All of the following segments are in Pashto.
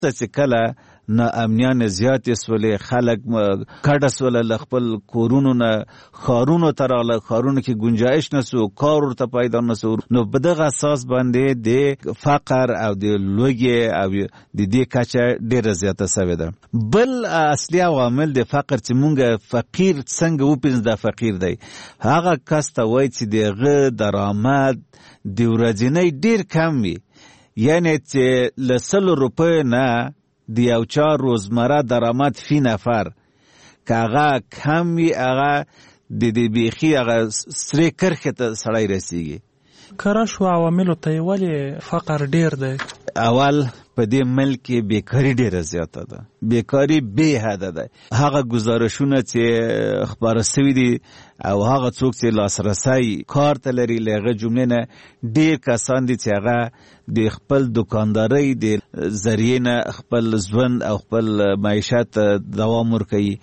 چې کله نه امنیان زیاتې سولې، خلک کډه سوله له خپل کورونو نه ښارونو ته راغله، ښارونو کې ګنجایش نه سو، کار ورته پیدا نه سو، نو په دغه اساس باندې د فقر او د لوږې او د دې کچه ډېره زیاته سوې ده. بل اصلي عوامل د فقر چې مونږ فقیر څنګه وپېژنو دا فقیر دی، هغه کس ته وایي چې د هغه درآمد د ورځنی ډېر کم وي، یعنې چې له 100 روپیو نه د یو چا روزمره درآمد فی نفر که هغه کم وي، هغه د بیخي هغه سرې کرښې ته سړی رسیږي. کره شو عواملو ته ولې فقر ډیر دی؟ اول په دې ملک کې بیکاري ډیره زیاته ده، بیکاري بې حده ده. هغه گزارشونه چې خپاره سوي دي او هغه څوک چې لاسرسی کار ته لري له هغه جملې نه ډیر کسان دي چې هغه د خپل دکاندارۍ د ذریعې نه خپل ژوند او خپل معیشت دوام ورکوي.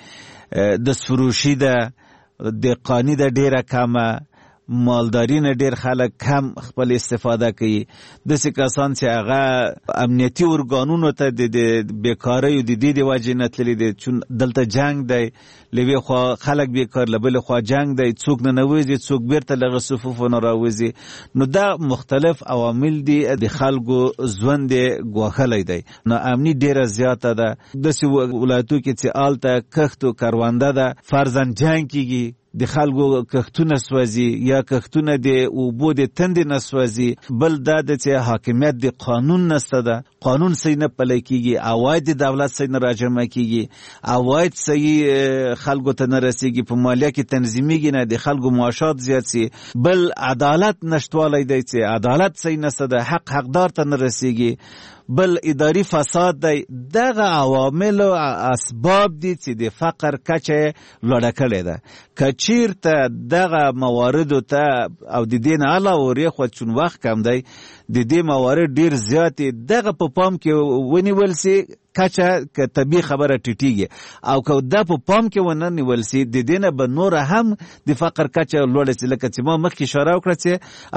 د فروشي ده، د قانی ده ډیره کمه، مالداری نه ډیر خلک کم خپل استفاده کوي. داسې کسان چې هغه امنیتي ارګانونو ته د بیکارۍ د دې د وجې نه تللي دي، چون دلته جنگ دی، له یوې خوا خلک بیکار، له بلې خوا جنگ دی، څوک نه نوځي، څوک بیرته له هغه صفوفو نه راوځي. نو دا مختلف عوامل دي د خلکو ژوند یې ګواښلی دی. ناامني ډیره زیاته ده. داسې ولایتو کې چې هلته کښت و کرونده ده، فرضاً جنگ کېږي، د خلکو کښتونه سوځي یا کښتونه د اوبو د تندې نه سوځي. بل دا ده چې حاکمیت د قانون نسته ده، قانون صحیح نه پلی کېږي، عواید د دولت صحیح نه راجمع کېږي، عواید صحیح خلکو ته نه رسېږي، په مالیه کې تنظیمیږي نه، د خلکو معاشات زیات سي. بل عدالت نشتوالی دی چې عدالت صحیح نسته ده، حق حقدار ته نه رسېږي. بل اداری فساد دی. دغه عوامل او اسباب دي چې د فقر کچه لوړه کړې ده. که چیرته دغه مواردو ته او د دې نه علاوه ورېخوا چون وخت کم دی، د دې موارد ډیر زیات دي، دغه په پام کې ونیول سي کچه که طبیعي خبره ټیټیږي، او که دا په پام کې ونه نیول سي، د دې نه به نوره هم د فقر کچه لوړه سي. لکه چې ما مخکې اشاره وکړه چې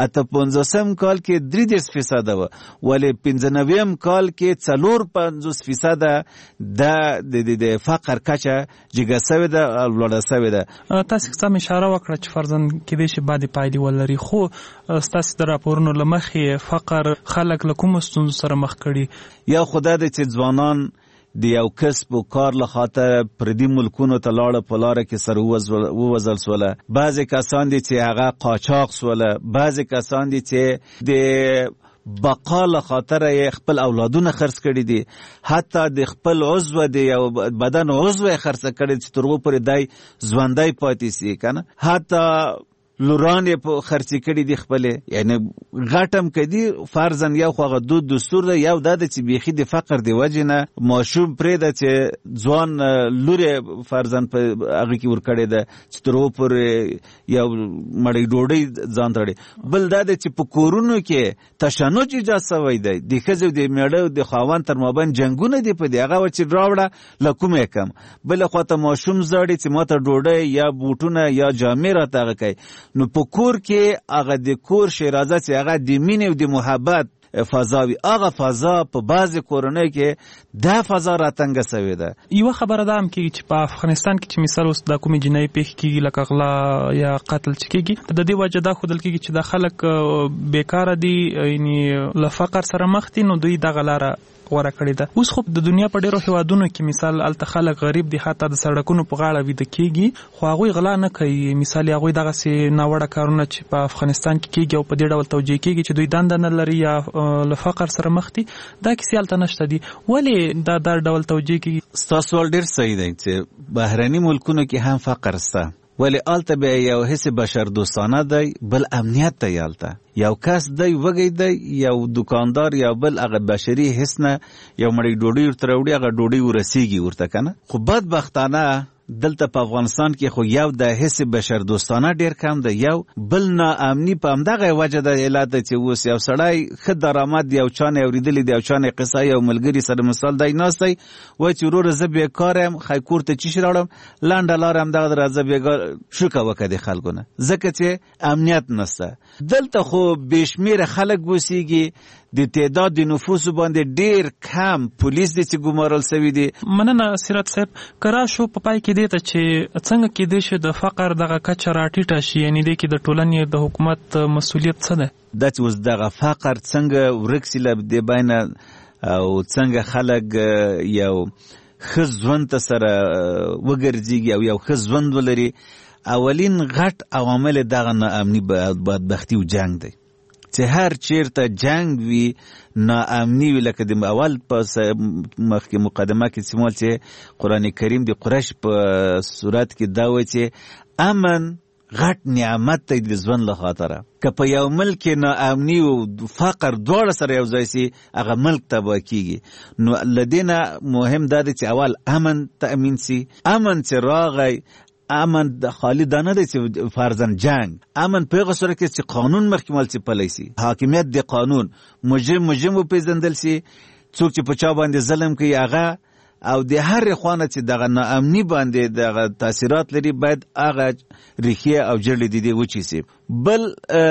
58 کال کې 33% وه، ولې 95 کال کې 54% د فقر کچه جګه سوې ده او لوړه سوې ده. تاسې سم اشاره وکړه چې فرضاً کېدای شي بعدې پایلې ولري، خو ستاسې د راپورونو له مخې فقر خلک له کومو ستونزو سره مخ کړي؟ یا خدا دی چې ځوانان د یو کسب و کار له خاطر پردي ملکونو ته لاړه، په لاره کې سره ووځل سوله. بعضې کسان دي چې هغه قاچاق سوله، بعضې کسان دي چې د بقا له خاطر یې خپل اولادونه خرڅ کړي دي، حتی د خپل عضو د یو بدن عضو یې خرڅ کړي چې تر هغو پورې دی ژوندی پاتې سي، کنه. حتی لوران یې په خرڅې کړي دي خپلې، یعنی غټم کدي. فرضاً یو خو هغه دود دستور ده، یو دا ده چې بیخي د فقر د وجې نه ماشوم پرېږده چې ځوان لور یې فرضاً په هغه کې ورکړې ده چې تر هغو پورې یو مړۍ ډوډۍ ځان ته وړي. بل دا ده چې په کورونو کې تشنج ایجاد سوی دی، د ښځې او د مېړه او د خاوند تر مابین جنګونه دي په دې، هغه وه چې راوړه له کومه یې کم. بله خواته ماشوم زاړي چې ما ته ډوډۍ یا بوټونه یا جامې راته هغه کوي. نو په کور کې هغه د کور شیرازه چې هغه د مینې او د محبت فضا وي، هغه فضا په بعضې کورنۍ کې دا فضا راتنګه سوې ده. یوه خبره دا هم کېږي چې په افغانستان کې چې مثال اوس دا کومې جنایي پېښې کېږي لکه غلا یا قتل چې کېږي، د دې وجه دا ښودل کېږي چې دا خلک بېکاره دي، یعنې له فقر سره مخ دي، نو دوی دغه لاره غوره کړې ده. اوس خو د دنیا په ډیرو هیوادونو کې مثال هلته خلک غریب دي، حتی د سړکونو په غاړه ویده کېږي، خو هغوی غلا نه کوي. مثال هغوی دغسې ناوړه کارونه چې په افغانستان کې کېږي او په دې ډول توجیه کېږي چې دوی دنده نه لري یا له فقر سره مخ دي، دا کیسې هلته نشته دي. ولې دا ډول توجیه کېږي؟ ستاسو سوال ډېر صحیح دی چې بهرني ملکونو کې هم فقر شته، ولی آلته به یو حس بشر دوستانه دی، بل امنیت دی. آلته یو کس دی وږی دی، یو دکاندار یا بل هغه بشري حس نه یو مړۍ ډوډۍ ورته راوړي، هغه ډوډۍ ورسیږي ورته، کنه. خو بدبختانه دلته په افغانستان کې خو یو د حس بشر دوستانه ډیر کم دی، یو بل ناامني په همدغه وجه د علت ده چې اوس یو سړی ښه درآمد یو چا نه اورېدلې دی، یو چا نه قصه یو ملګري سره مثال دی ناست دی، وایي چې وروره زه بېکاره یم، ښایي کور ته چیشي راوړم، لنډه لاره همدغه ده، راځه بېګار شوکه وکړه د خلکو نه، ځکه چې امنیت نسته. دلته خو بې شمېره خلک اوسېږي، د تعداد د نفوس باندې ډیر کم پولیس دي چې ګمارل شوی دي. مننه سیرت صاحب. کرا شو په پای کې دی ته چې څنګه کې دی چې د فقر دغه کچه راټیټه شي، یعنی دی کې د ټولنې د حکومت مسؤلیت څه ده؟ دا چې اوس دغه فقر څنګه ورک سي له دې بینه او څنګه خلک یو ښه ژوند ته سره وګرځېږي او یو ښه ژوند ولري. اولین غټ عوامل دغه ناامني بدبختي او جنگ دی چې هر چیرته جنگ وي ناامني وي. لکه د اول په مخکې مقدمه کې سمول چې قرآن کریم د قریش په صورت کې دا وایي چې امن غټ نعمت دی د ژوند له خاطره. که په یو ملک ناامني او فقر دواړه سره یو ځای سي هغه ملک تباه کیږي. نو له دې نه مهم دا دی چې اول امن تأمین سي. امن چې راغی، امن د خالی دا نه دی چې فرضاً جنگ، امن په هغه صورت کې چې قانون مخکمل چې پلی سي، حاکمیت د قانون، مجرم وپېژندل سي، څوک چې په چا باندې ظلم کوي هغه، او د هر خوانه چې دغه ناامني باندې دغه تاثیرات لري باید هغه ریښې او جړلې د دې وچې سي. بل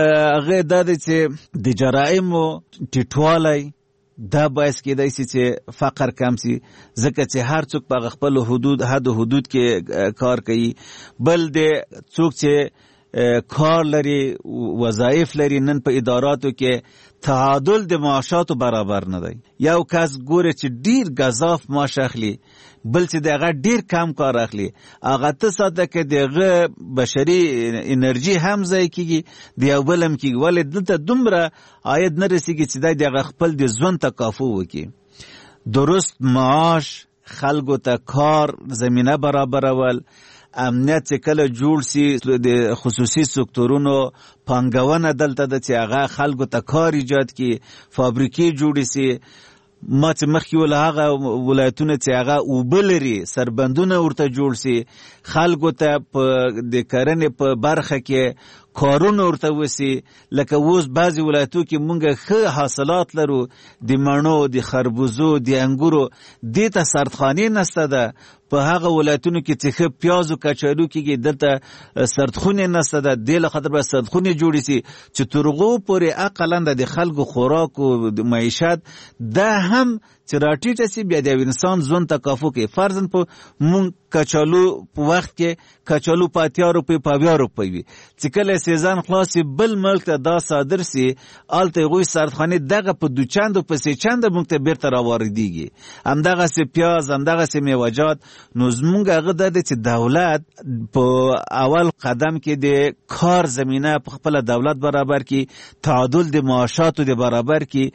هغه دا دی چې د جرایمو ټیټوالی دا باعث کېدای سي چې فقر کم سي، ځکه چې هر څوک په خپل حدود کې کار کوي. بل د څوک چې کار لري، وظایف لري، نن په اداراتو کې تعادل د معاشاتو برابر نه دی. یو کس ګوره چې ډیر گزاف معاش اخلي، بل چې دغه ډیر کم کار اخلي، هغه ته ساده کې دغه بشري انرژي هم ضایع کیږي، د یو بل هم کیږي، ولې دلته دومره عاید نه رسیږي چې د خپل د ژوند تکافو وکړي. درست معاش، خلکو ته کار زمینه برابرول، امنیت چې کله جوړ سي، د خصوصي سکتورونو پانګونه دلته د چې هغه خلکو ته کار ایجاد کی، فابریکې جوړې سي. ما چې مخکې ول هغه ولایتونه چې هغه اوبه لري سربندونه ورته جوړ سي، خلکو ته د کرنې په برخه کې کارونه ورته وسی. لکه اوس بعضې ولایتو کې مونږ ښه حاصلات لرو، د مڼو، د خربوزو، د انګورو، دې ته سردخانې نسته ده. په هغه ولایتونو کې چې ښه پیاز او کچالو کېږي دلته سردخونې نسته ده. دې له خاطر باید سردخونې جوړې سي چې تر هغو پورې اقلا د خلکو خوراک او د معیشت دا هم چې راټیټه سي، بیا د انسان ژوند تکافو کوي. فرضاً په مونږ کچالو په وخت کې کچالو په 80 روپۍ په 80 روپۍ وي، چې کله سیزن خلاص بل ملک ته دا صادر سي، هلته هغوی سردخانې دغه په 2 چنده په 3 چنده مونږ ته بیرته راواردېږي. همدغسې پیاز، همدغسې میوه‌جات. نو زمونږ هغه دا دی چې دولت په اول قدم کې د کار زمینه په خپله دولت برابر کړي، تعادل د معاشاتو د برابر کړي،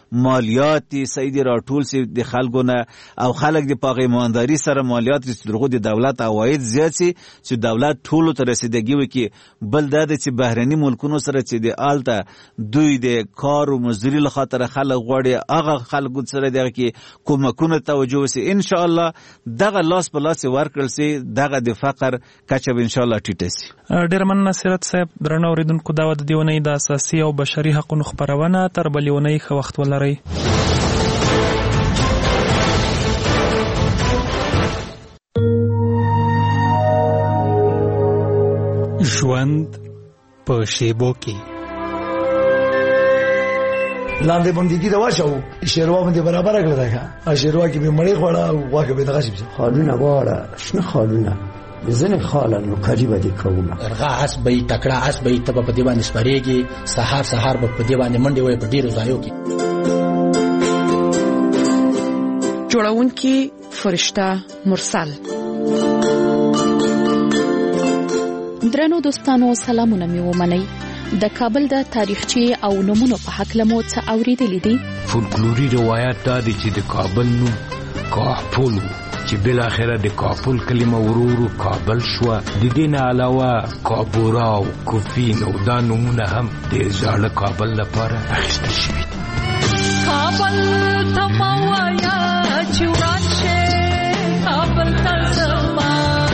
مالیات دي صحیح دي راټول سي د خلکو نه، او خلک د په ایمانداري سره مالیات چې دغه د دولت عواید زیات سي چې دولت ټولو ته رسیدګي وکړي. بل دا دی چې بهرني ملکونو سره چې د آلته دوی د کار او مزدوري له خاطر خلک غواړي، هغه خلکو سره دغه کې کومکونه توجه وسي. ان شاء الله دغه لاس په لاس ورکړل سي، دغه د فقر کچه به ان شاء الله ټیټه سي. ډېر مننه سیرت صاحب. درنو اوریدونکو، دا د دیونۍ د اساسي او بشري حقوقو خبرونه تر بلې اونۍ ښه وخت ولرئ. ژوند په شیبو کې لاندې باندې دا واچو شیروا باندې برابر کړل دا شیروا کې به مړی خوړه او واګه به دغه شي خالونه واړه شنه خالونه زنه خاله نو کجیبه دي کومه ارغا اس به تکړه اس به تب په دی باندې سپریږي، سحر به په دی باندې منډي وي په ډیرو ځایو کې. جوړونکي فرشته مرسل. درنو دوستانو، سلامونه مې ومنئ. د کابل د تاریخچه او نمونو په حق لمو څه اوریدلې دي. فولکلوري روایت دا دي چې د کابل نوم کاپول چې بل اخره د کابل کلمه ورورو کابل شو. د دې نه علاوه کابورا او کوفین او دا نمونه هم د ځاړه کابل لپاره اخیستل شوي. کابل تموایا چوراشه کابل تزما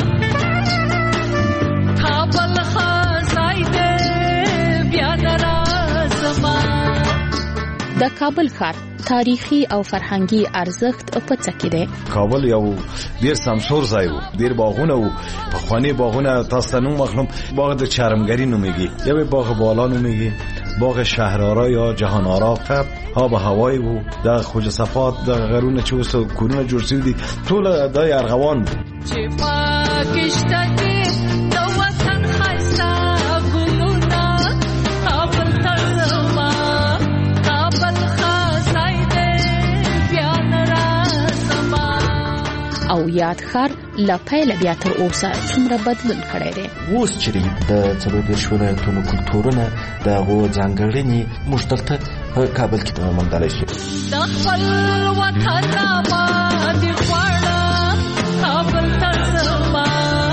کابل خزایده بیا درازما. د کابل ښار تاریخي او فرهنګي ارزښت په څه کې دی. کابل یو ډیر سمسور ځای و، ډیر باغونه و، پخوانی باغونه تاسو نوم مخلوم باغ د چرمګری نومېږي، یو باغ بالا نومېږي، باغ شهرآرا یا جهان آرا قبل ها به هوای و د خوج صفات د غرونه چې اوس کورونه جوړ شوي دي ټول د ارغوان دي چې پاکشته کې د وطن ښایسته ګلونه کابل ته ځما کابل ښه دی بیا نه راځما او یاد ښار له پیله بیا تر اوسه څومره بدلون کړی دی. اوس چې د 40 ولایتونو کلتورونه د هغو ځانګړنې موږ دلته په کابل کې موندلی شي. د خپل وطن آبادي غواړه کابل ته ځما.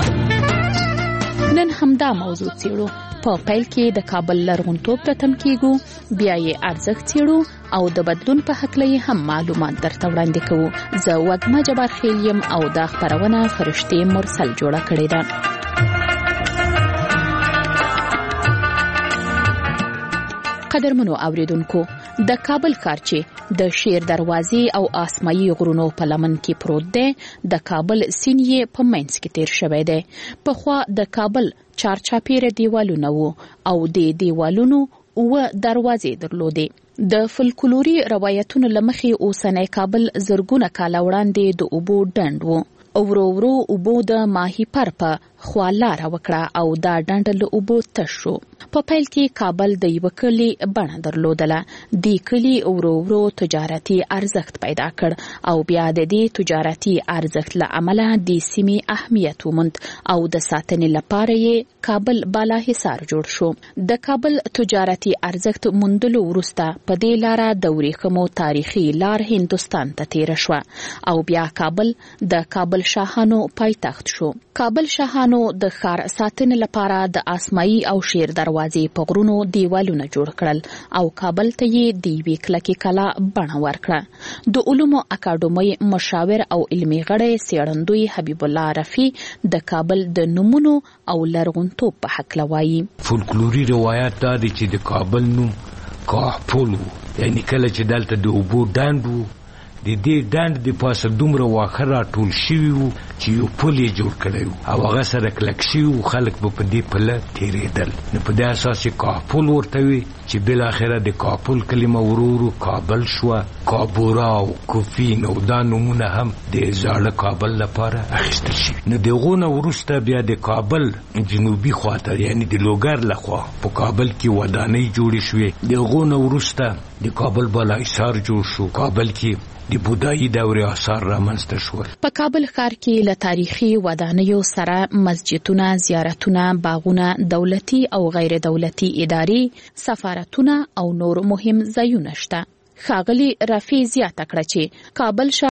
نن همدا موضوع څېړو. په پیل کې د کابل لرغونتوب ته تم کېږو، بیا یې ارزښت څېړو او د بدلون په هکله یې هم معلومات درته وړاندې کوو. زه وږمه جبار خیل یم او دا خپرونه فرشتې مرسل جوړه کړې ده. قدرمنو اوریدونکو، د کابل ښار چې د شیر دروازې او آسمایي غرونو په لمن کې پروت دی، د کابل سیند یې په منځ کې تیر شوی دی. پخوا د کابل چارچاپیره دیوالونه وو او د دیوالونو 9 دروازې درلودې. د فلکلوري روایتونو لمخې اوسنی کابل زرګونه کاله وړاندې د اوبو ډنډ وو. ورو ورو اوبو د ماهی پر په خوا لاره وکړه او دا ډنډ له اوبو تش شو. په پیل کې کابل د یو کلي بڼه درلودله. د کلي ورو ورو تجارتي ارزښت پیدا کړ او بیا د دې تجارتي ارزښت له امله د سیمې اهمیت وموند او د ساتنې لپاره یې کابل بالا حصار جوړ شو. د کابل تجارتي ارزښت موندلو وروسته په دې لاره د ورېښمو تاریخي لار هندوستان ته تیره شوه او بیا کابل د کابل شاهانو پایتخت شو. کابل شاهانو د ښار ساتنې لپاره د آسمایي او شیر دروازې په غرونو دیوالونه جوړ کړل او کابل ته یې د یوې کلکې کلا بڼه ورکړه. د علومو اکاډمۍ مشاور او علمي غړی څېړندوی حبیب الله رفیع د کابل د نومونو او لرغونتوب په هکله وایي. فولکلوري روایت دا دی چې د کابل نوم کاهپول و، یعنې کله چې دلته د اوبو ډنډ و، د دې ډنډ د پاسه دومره واښه راټول شوي وو چې یو پل یې جوړ کړی و او هغه سره کلک شوي وو، خلک به په دې پله تېرېدل. نو په دې اساس یې کاهپول ورته وي چې بالاخره د کاپول کلمه ورو ورو کابل شوه. کابورا او کوفین او دا نومونه هم د زاړه کابل لپاره اخیستل شوي. نو د هغو نه وروسته بیا د کابل جنوبي خواته یعنې د لوګر لخوا په کابل کې ودانۍ جوړې شوې. د هغو نه وروسته د کابل بالا حصار جوړ شو. کابل کې د بودایي دورې آثار رامنځته شول. په کابل ښار کې له تاریخي ودانیو سره مسجدونه، زیارتونه، باغونه، دولتي او غیر دولتي ادارې، سفارتونه او نور مهم ځایونه شته. ښاغلي رفیع زیاته کړه چې کابل